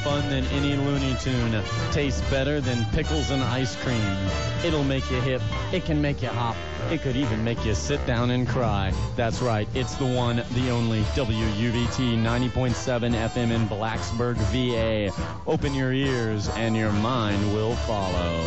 fun than any Looney Tune. Tastes better than pickles and ice cream. It'll make you hip. It can make you hop. It could even make you sit down and cry. That's right. It's the one, the only WUVT 90.7 FM in Blacksburg, VA. Open your ears and your mind will follow.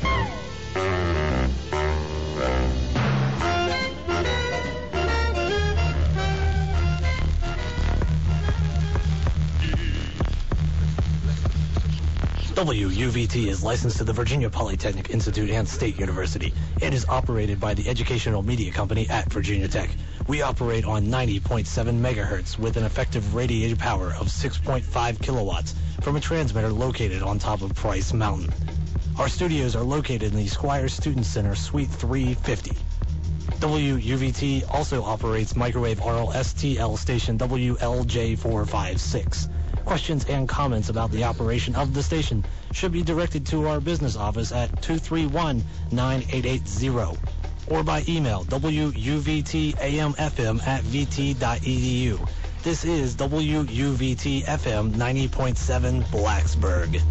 WUVT is licensed to the Virginia Polytechnic Institute and State University. It is operated by the Educational Media Company at Virginia Tech. We operate on 90.7 megahertz with an effective radiated power of 6.5 kilowatts from a transmitter located on top of Price Mountain. Our studios are located in the Squire Student Center, Suite 350. WUVT also operates microwave RLSTL station WLJ456. Questions and comments about the operation of the station should be directed to our business office at 231-9880 or by email wuvtamfm@vt.edu. This is WUVT FM 90.7 Blacksburg.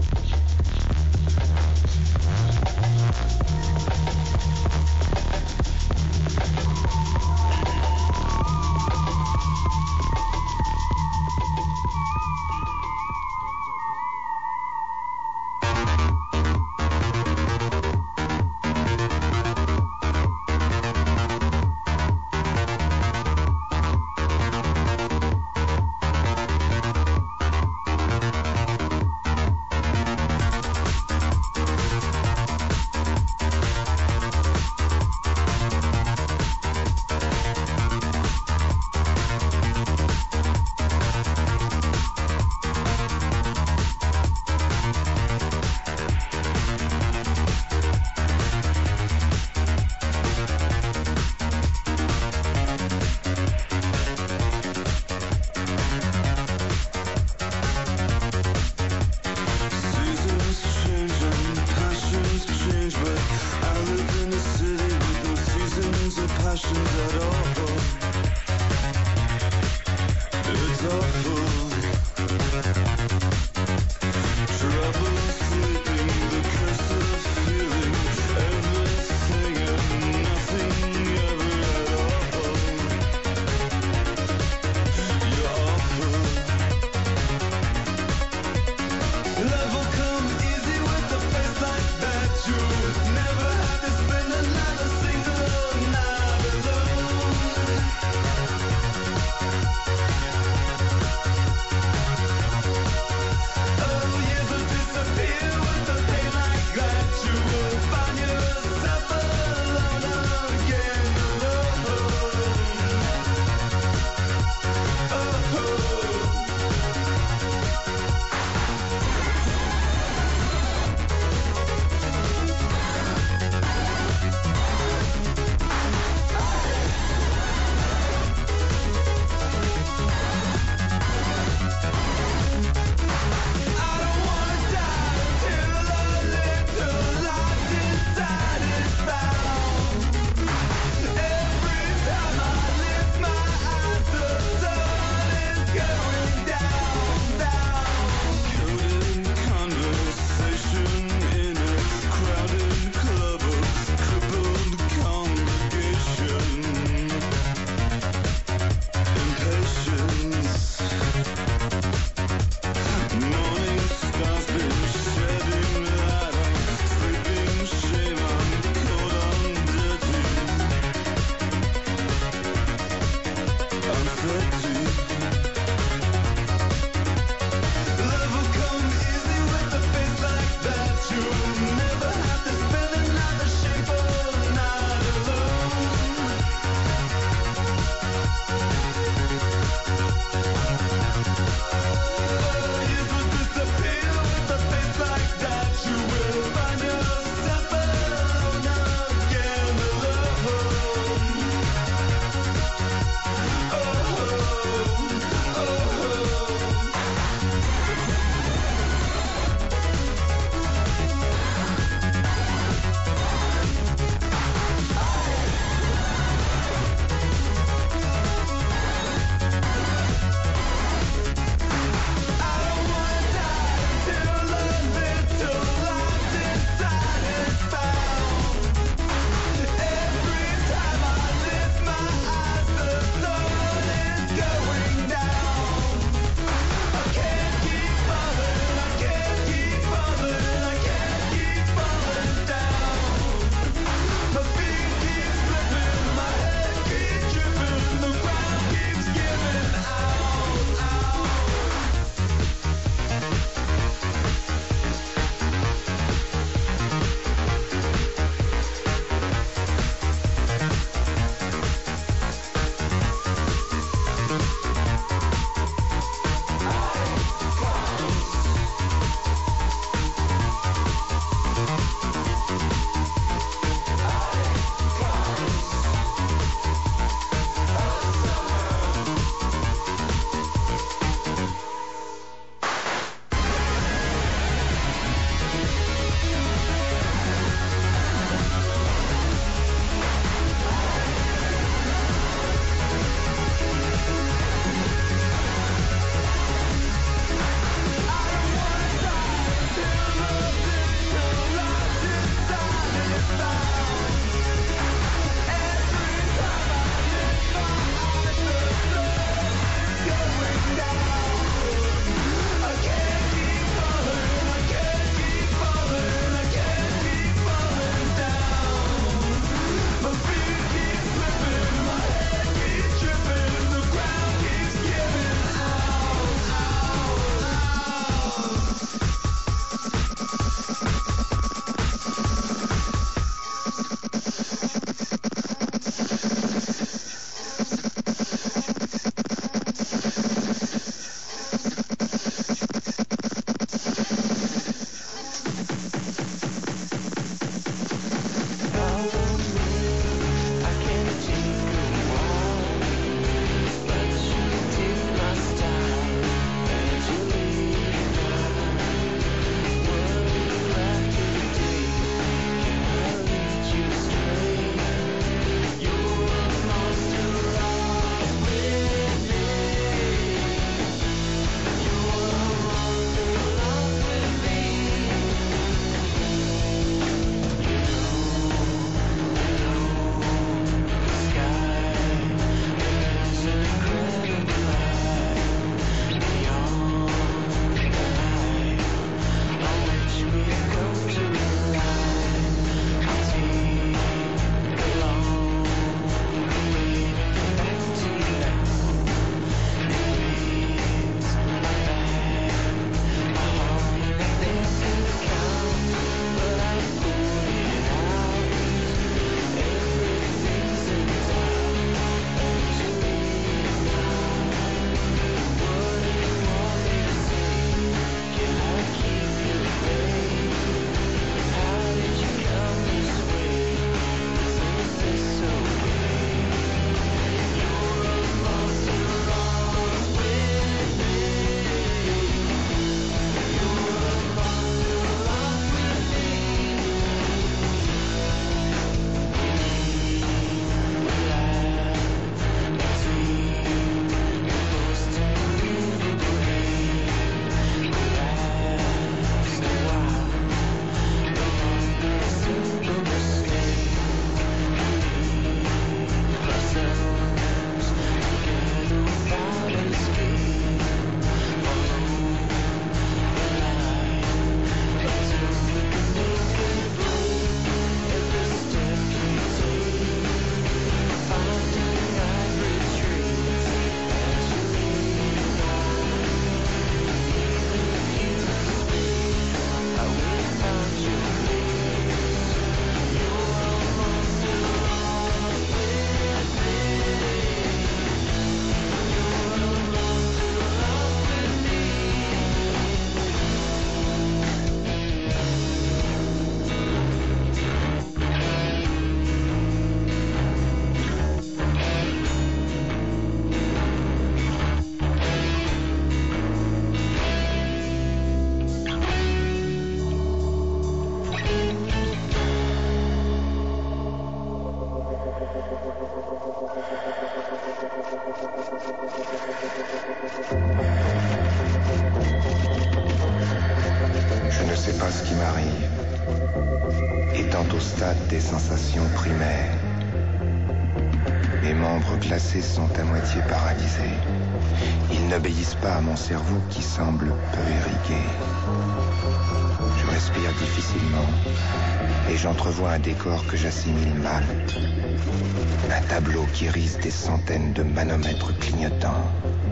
sais pas ce qui m'arrive. Étant au stade des sensations primaires, mes membres glacés sont à moitié paralysés. Ils n'obéissent pas à mon cerveau qui semble peu irrigué. Je respire difficilement et j'entrevois un décor que j'assimile mal. Un tableau qui risque des centaines de manomètres clignotants.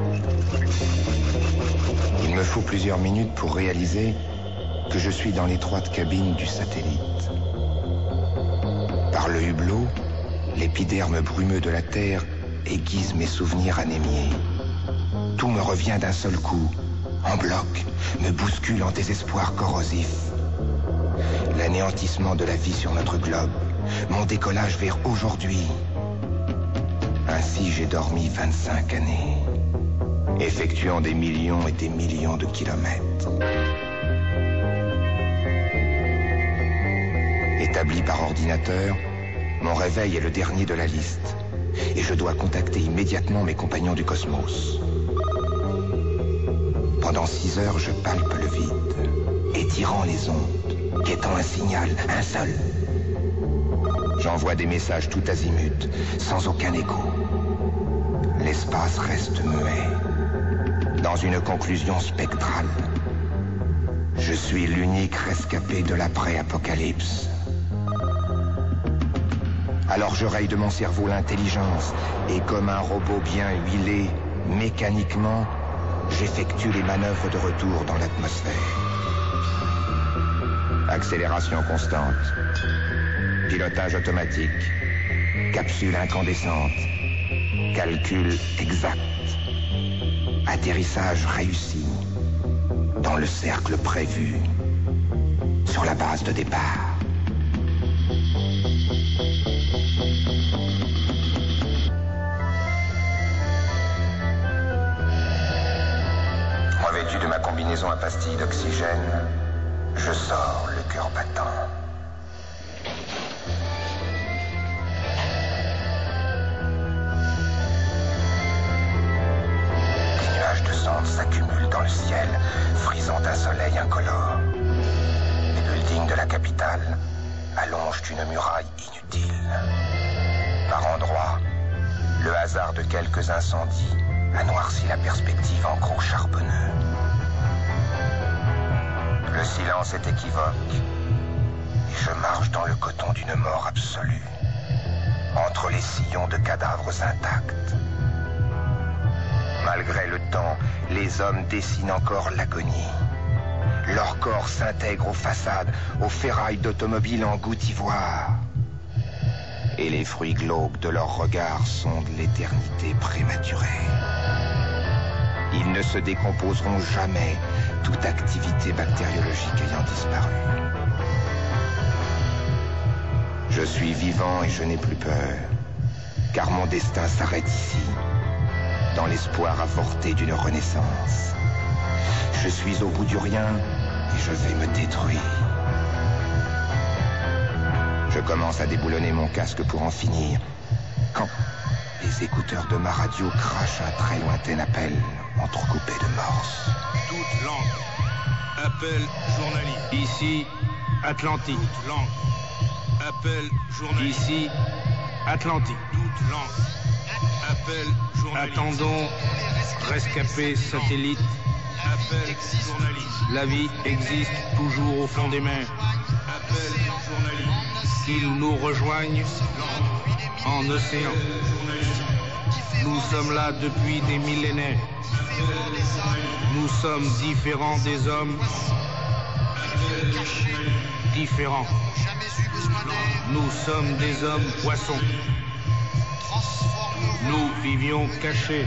Il me faut plusieurs minutes pour réaliser que je suis dans l'étroite cabine du satellite. Par le hublot, l'épiderme brumeux de la Terre aiguise mes souvenirs anémiés. Tout me revient d'un seul coup, en bloc, me bouscule en désespoir corrosif. L'anéantissement de la vie sur notre globe, mon décollage vers aujourd'hui. Ainsi j'ai dormi 25 années, effectuant des millions et des millions de kilomètres. Établi par ordinateur, mon réveil est le dernier de la liste et je dois contacter immédiatement mes compagnons du cosmos. Pendant 6 heures, je palpe le vide, étirant les ondes, quêtant un signal, un seul. J'envoie des messages tout azimut, sans aucun écho. L'espace reste muet, dans une conclusion spectrale. Je suis l'unique rescapé de l'après-apocalypse. Alors je raye de mon cerveau l'intelligence et comme un robot bien huilé, mécaniquement, j'effectue les manœuvres de retour dans l'atmosphère. Accélération constante, pilotage automatique, capsule incandescente, calcul exact, atterrissage réussi, dans le cercle prévu, sur la base de départ. Revêtu de ma combinaison à pastilles d'oxygène, je sors le cœur battant. Des nuages de cendres s'accumulent dans le ciel, frisant un soleil incolore. Les buildings de la capitale allongent une muraille inutile. Par endroits, le hasard de quelques incendies a noirci la perspective en gros charbonneux. Le silence est équivoque et je marche dans le coton d'une mort absolue, entre les sillons de cadavres intacts. Malgré le temps, les hommes dessinent encore l'agonie. Leur corps s'intègre aux façades, aux ferrailles d'automobiles en goutte ivoire. Et les fruits glauques de leurs regards sondent l'éternité prématurée. Ils ne se décomposeront jamais, toute activité bactériologique ayant disparu. Je suis vivant et je n'ai plus peur, car mon destin s'arrête ici, dans l'espoir avorté d'une renaissance. Je suis au bout du rien et je vais me détruire. Je commence à déboulonner mon casque pour en finir, quand les écouteurs de ma radio crachent un très lointain appel entrecoupé de morses. Toute langue. Appel journaliste. Ici, Atlantique. Toute langue. Appel journaliste. Ici, Atlantique. Toute langue. Appel journaliste. Attendons, rescapé satellite. Appel journaliste. La vie existe toujours au fond des mers. Appel journaliste. Qu'ils nous rejoignent en océan. Nous sommes là depuis des millénaires. Nous sommes différents des hommes. Différents. Nous sommes des hommes poissons. Nous vivions cachés.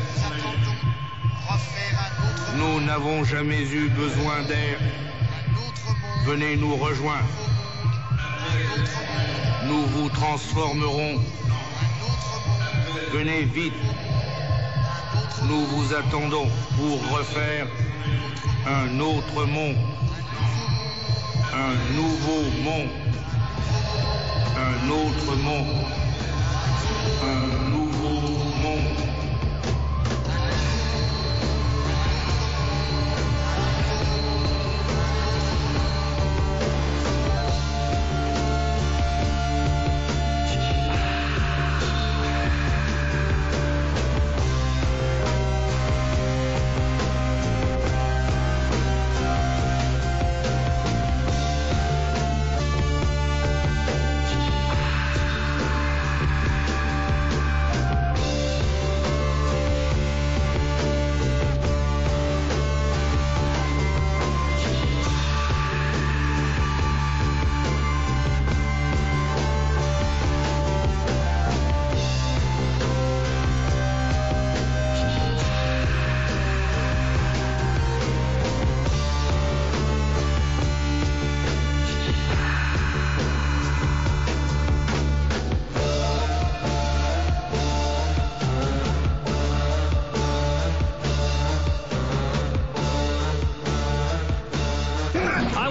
Nous n'avons jamais eu besoin d'air. Venez nous rejoindre. Nous vous transformerons. Venez vite. Nous vous attendons pour refaire un autre monde. Un nouveau monde. Un autre monde. Un nouveau monde.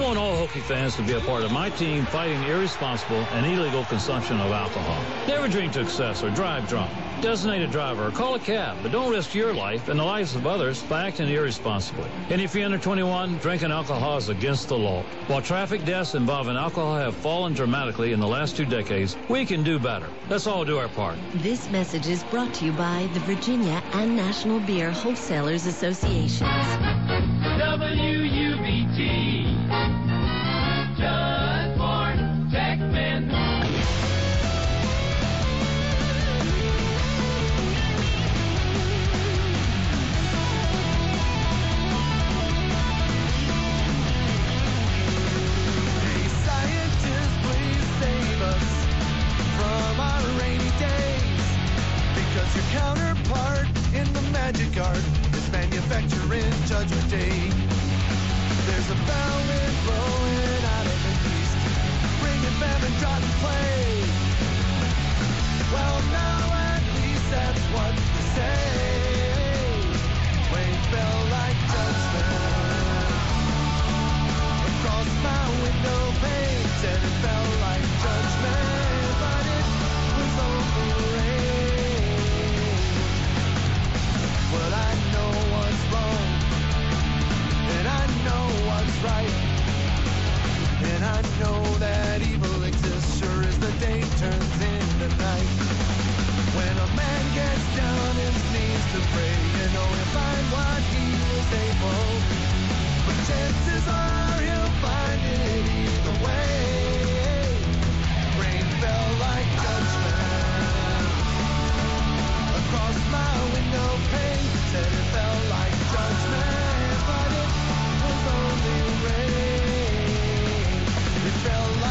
want all Hokie fans to be a part of my team fighting irresponsible and illegal consumption of alcohol. Never drink to excess or drive drunk. Designate a driver or call a cab, but don't risk your life and the lives of others by acting irresponsibly. And if you're under 21, drinking alcohol is against the law. While traffic deaths involving alcohol have fallen dramatically in the last 2 decades, we can do better. Let's all do our part. This message is brought to you by the Virginia and National Beer Wholesalers Associations. WUVT. Judd Ford, Techman. Hey, scientists, please save us from our rainy days. Because your counterpart in the magic art is manufacturing Judgment Day. There's a fountain flowing out of the east, bringing famine, drought, and plague. Well, now at least that's what they say. Rain fell like judgment across my window pane. Said it fell like judgment, but it was only rain. Well, I know what's wrong, and I know what's right, and I know that evil exists sure as the day turns into night. When a man gets down his knees to pray, you know he'll find what he was able, but chances are he'll find it either way. Rain fell like judgment across my window pane. Said it fell like judgment, but it was only rain. It fell like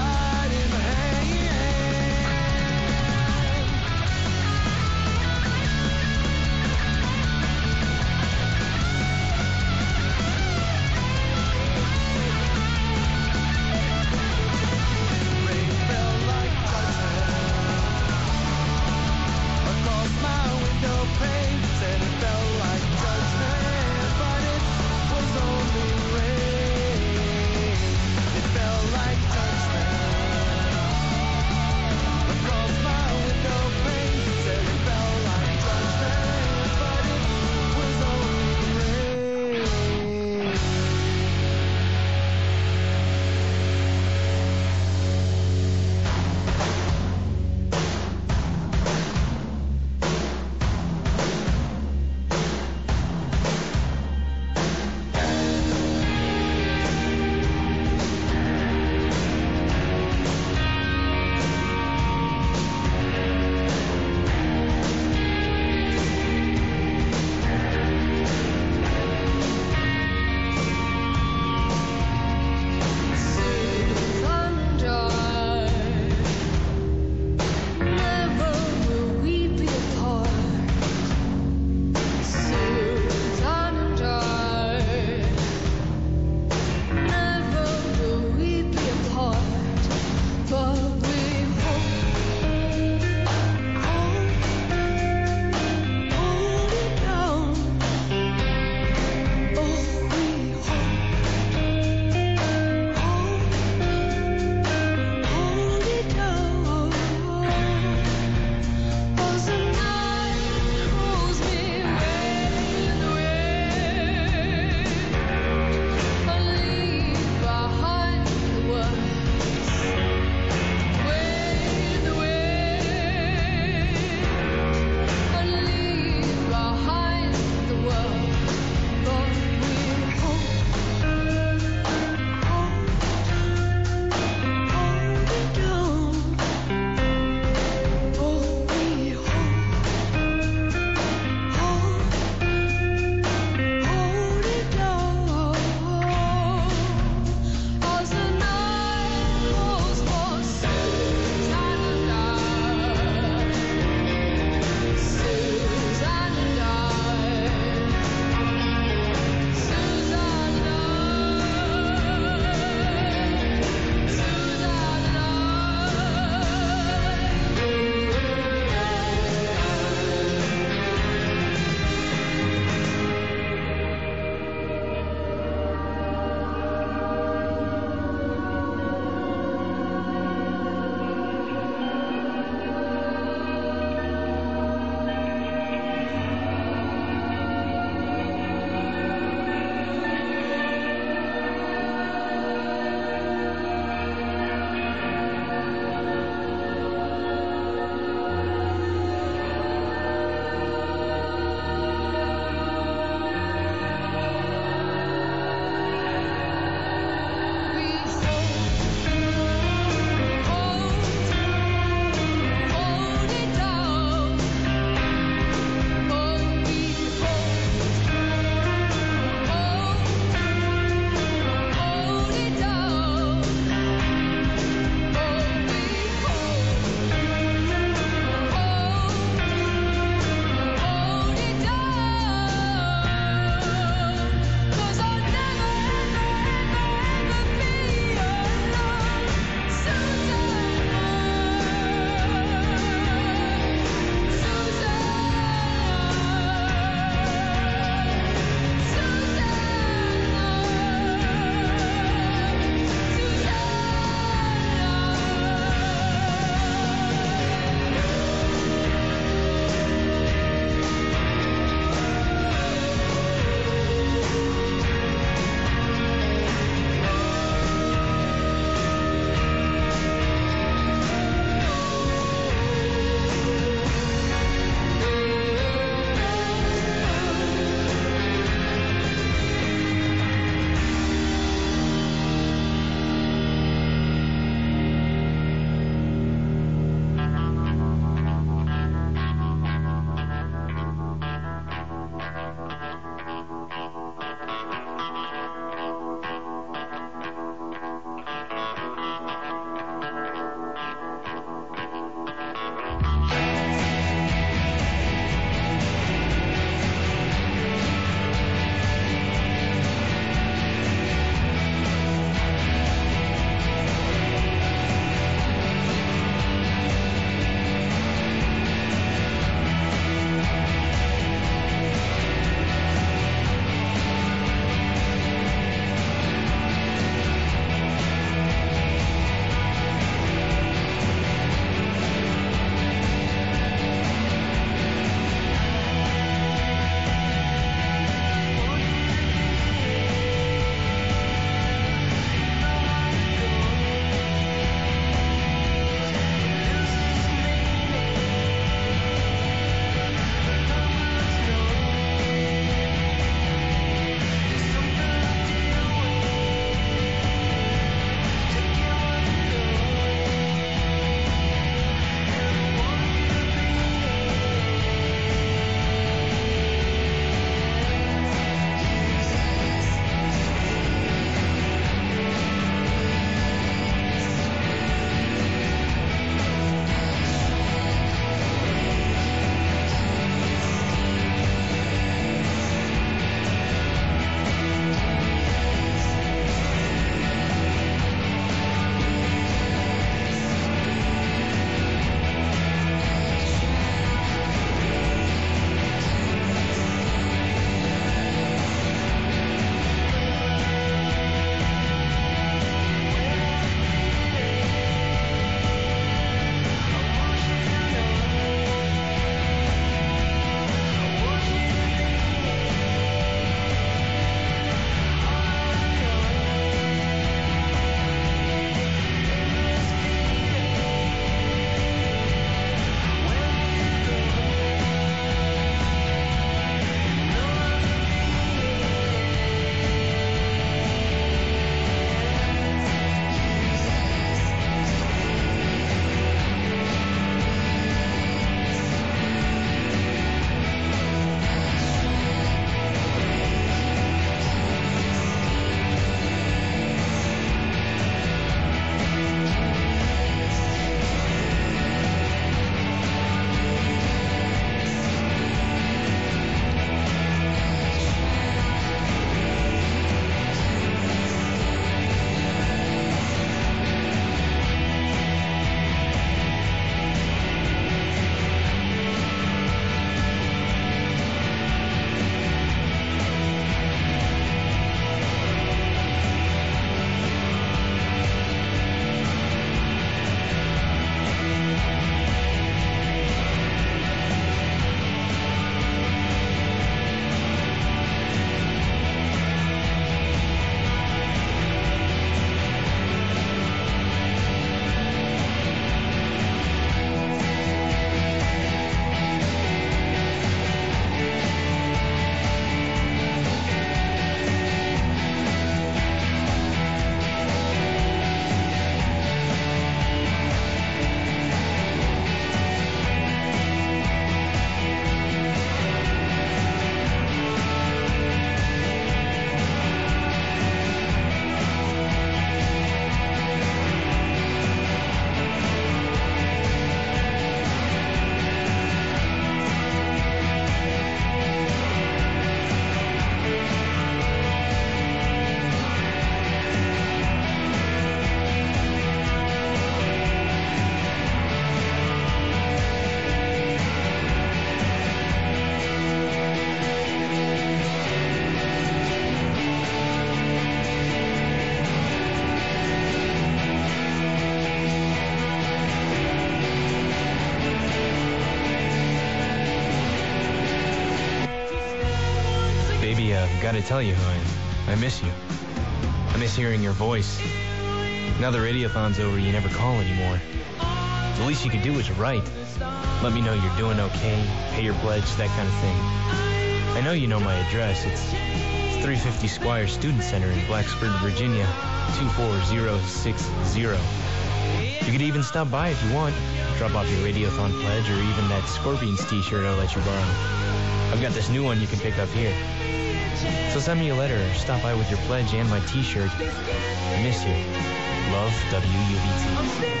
I've got to tell you, I miss you. I miss hearing your voice. Now the radiothon's over, you never call anymore. The least you can do is write. Let me know you're doing okay, pay your pledge, that kind of thing. I know you know my address. It's 350 Squire Student Center in Blacksburg, Virginia, 24060. You could even stop by if you want. Drop off your Radiothon pledge or even that Scorpions t-shirt I'll let you borrow. I've got this new one you can pick up here. So send me a letter or stop by with your pledge and my t-shirt. I miss you. Love, WUVT.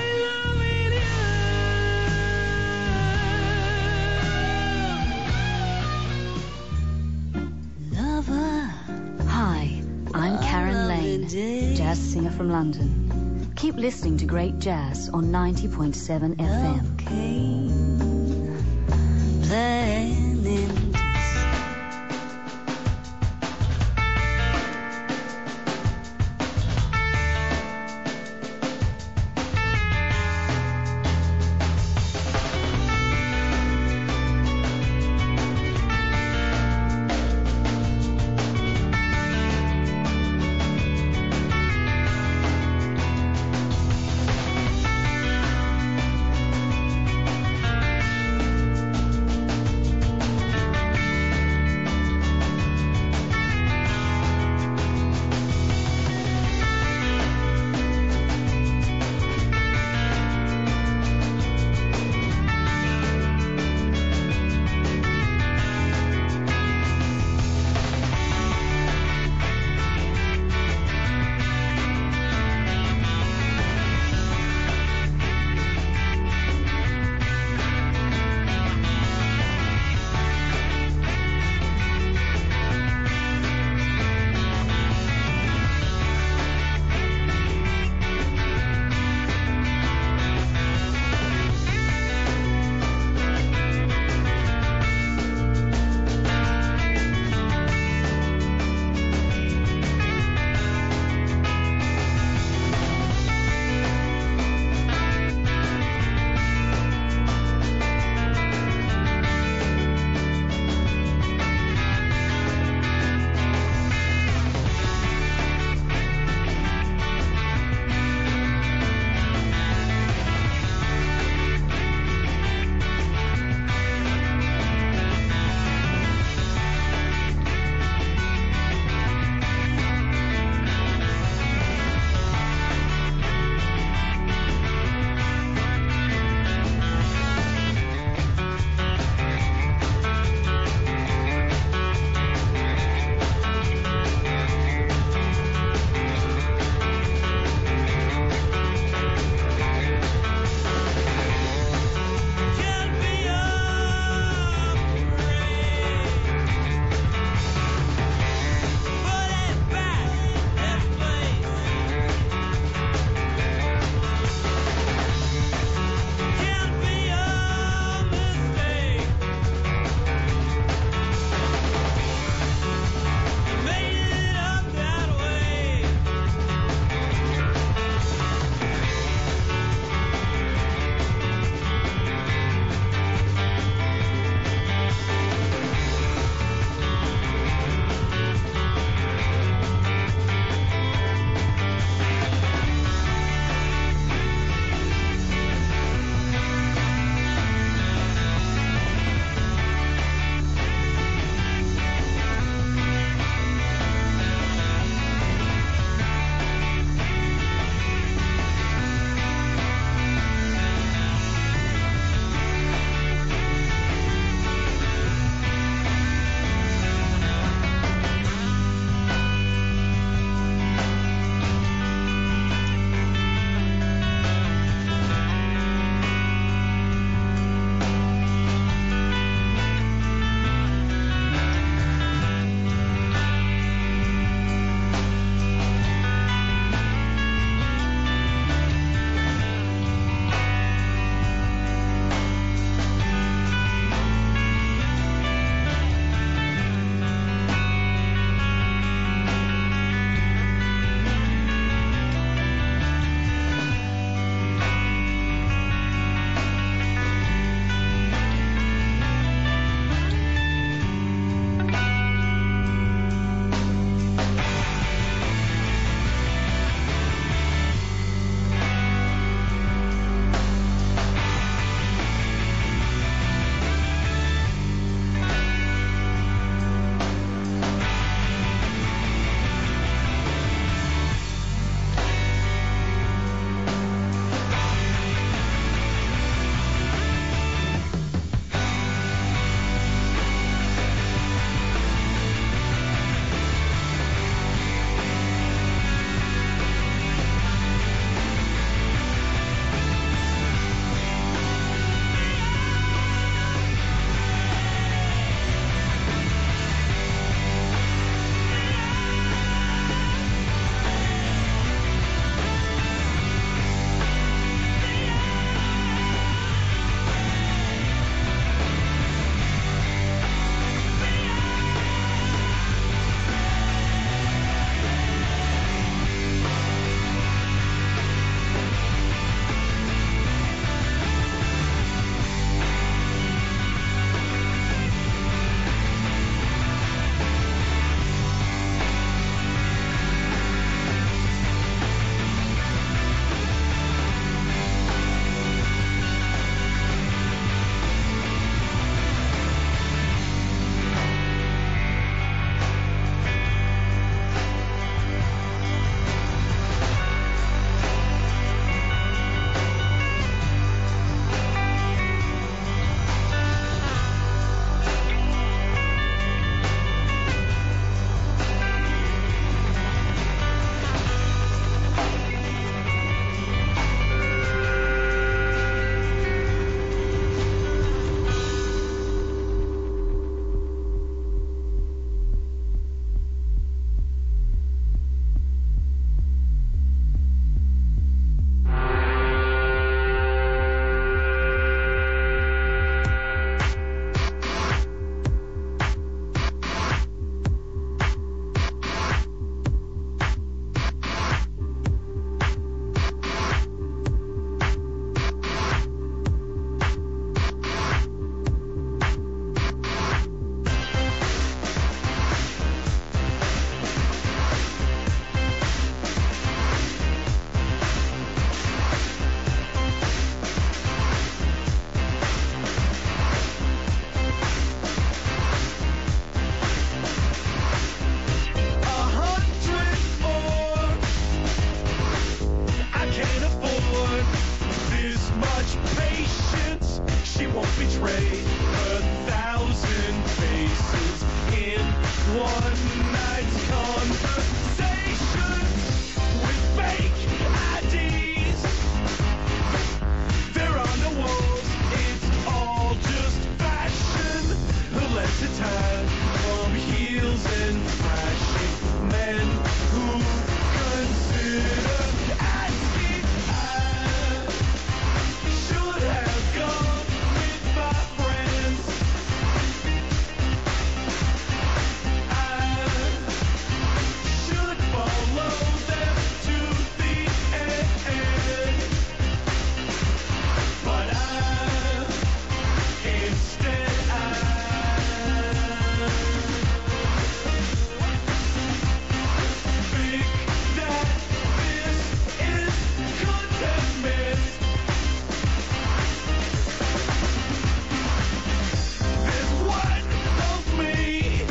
Hi, I'm Karen Lane, jazz singer from London. Keep listening to great jazz on 90.7 FM. much patience. She won't betray 1,000 faces in one night's conversation with fake IDs. They're on the walls, it's all just fashion. The less the time from heels and flashing men who consider asking. I should have gone with my friends. I should follow them to the end. But instead think that this is contentment. There's one of me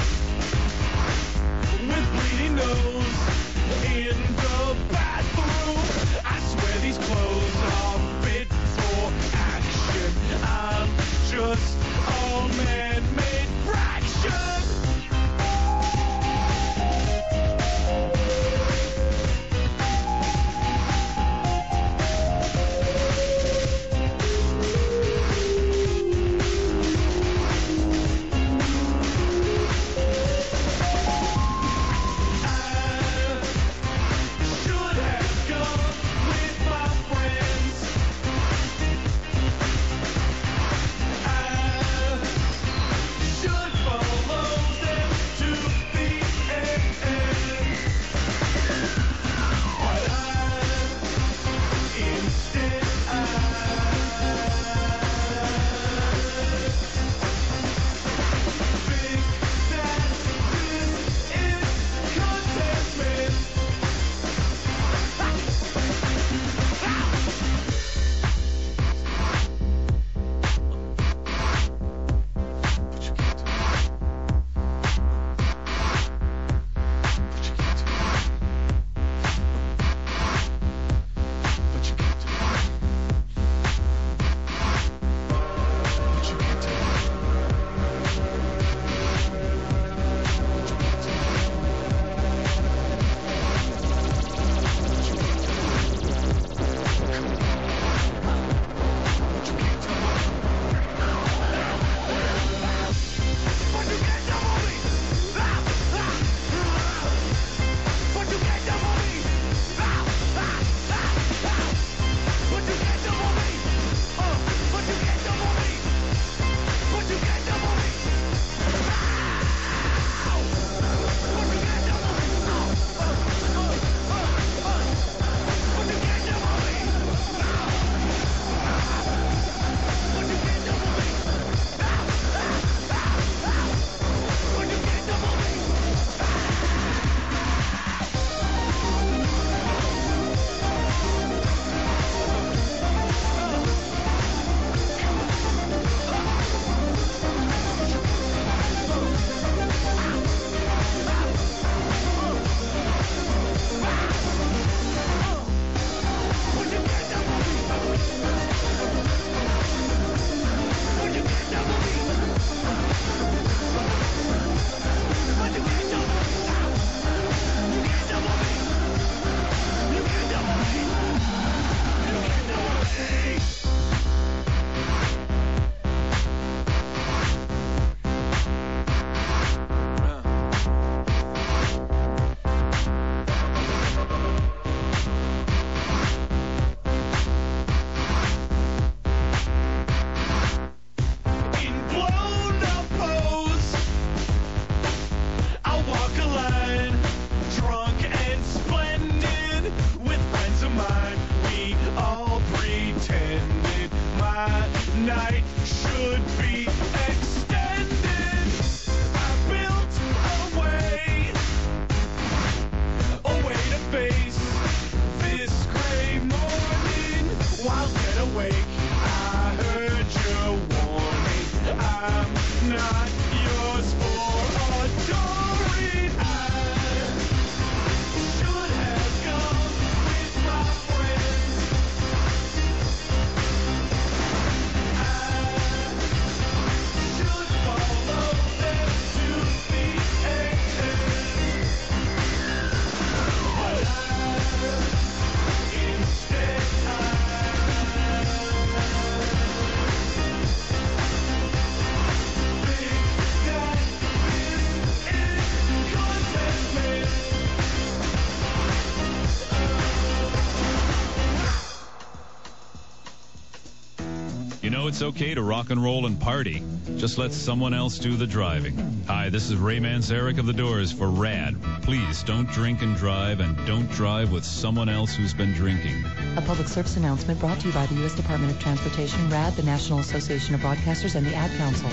with bleeding nose in the bathroom. I swear these clothes are fit for action. I'm just all man-made fraction. Should have gone with my friends. I should follow them to the end. But instead think that this is contentment. know it's okay to rock and roll and party. Just let someone else do the driving. Hi, this is Ray Manzarek of The Doors for RAD. Please don't drink and drive, and don't drive with someone else who's been drinking. A public service announcement brought to you by the U.S. Department of Transportation, RAD, the National Association of Broadcasters, and the Ad Council.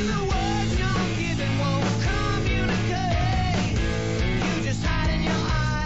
Just hide in your eyes.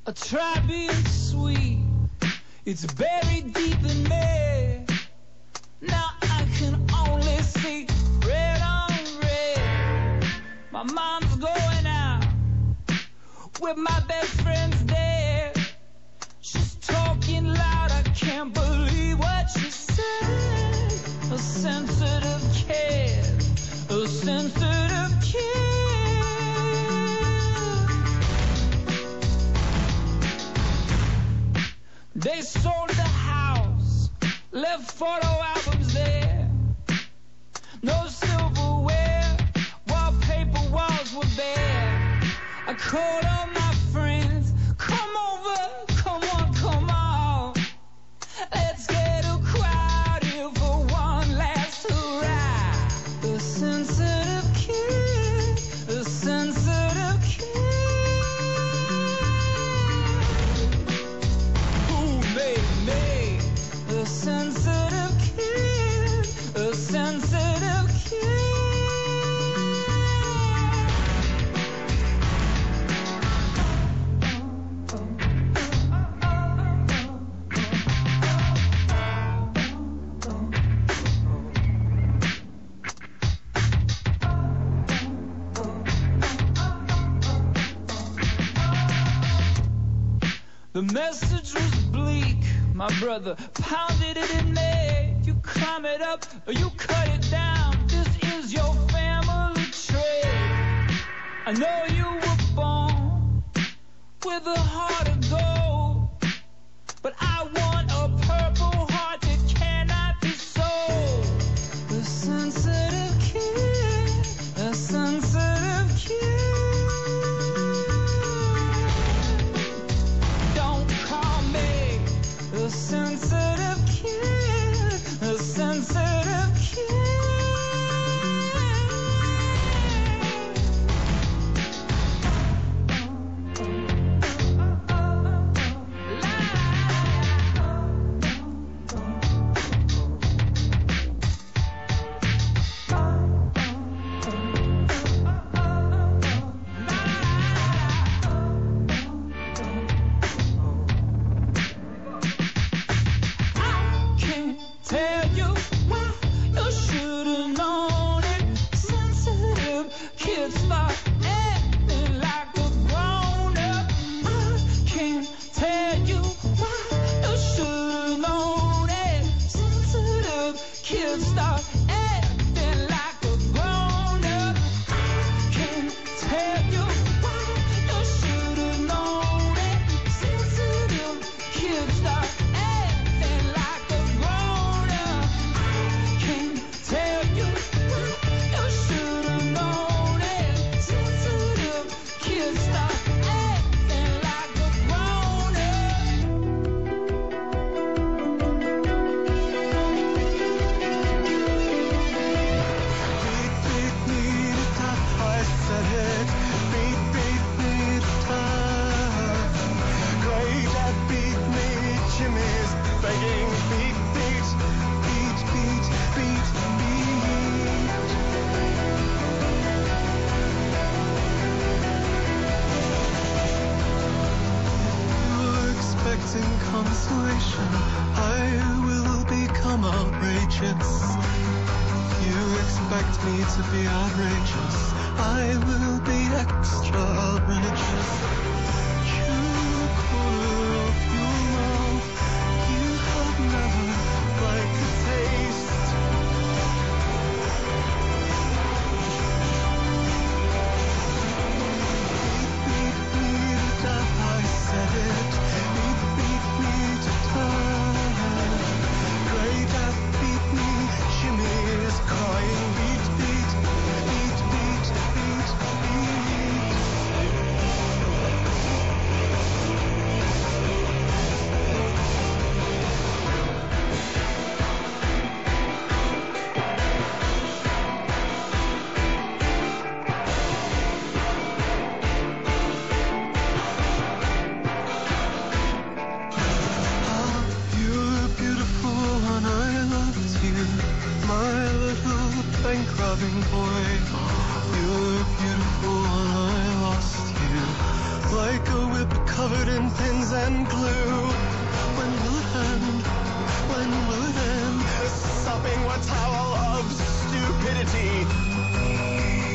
Try being sweet, it's buried deep in me. Now I can only see red on red. My mom's going out with my best friend's there. She's talking loud, I can't believe what she said. A sensitive kid, a sensitive kid. They sold the house, left photo albums there. No silverware, wallpaper walls were bare. I called all my friends, come over, come on, come on. Let's get a crowd here for one last hurrah. A sensitive kid, a sensitive kid. A sensitive kid, a sensitive kid. The message was bleak. My brother pounded it in me. You climb it up or you cut it down. This is your family trait. I know you were born with a heart of gold, but I want a purple heart that cannot be sold. A sensitive kid, a sensitive kid. Don't call me a sensitive kid, a sensitive kid. Tell you why you should've known it. Sensitive kids start acting like a grown-up. I can't tell you why you should've known it. Sensitive kids start acting like a grown-up. I can't tell you why you should've known it. Sensitive kids start acting like a grown-up. Tell you why you should've known it. Sensitive kids start acting like a grown-up. Beat, beat me to death, I said it. Beat, beat me to death. Great Dad beat me, Jimmy's begging. Beat, beat, beat, beat, beat, beat. You're expecting consolation, I will become outrageous. You expect me to be outrageous, I will be extra outrageous. You corner of your mouth, you have never liked the taste. Beat, beat me to death, I said it. Beat, beat me to death. Great Dad beat me, Jimmy is crying. Beat, beat, beat, beat, beat, beat. You're beautiful and I loved you, my little bank robbing boy. You're beautiful and I lost you, like a whipped covered in pins and glue. When will it end? When will it end? The sopping wet towel of stupidity.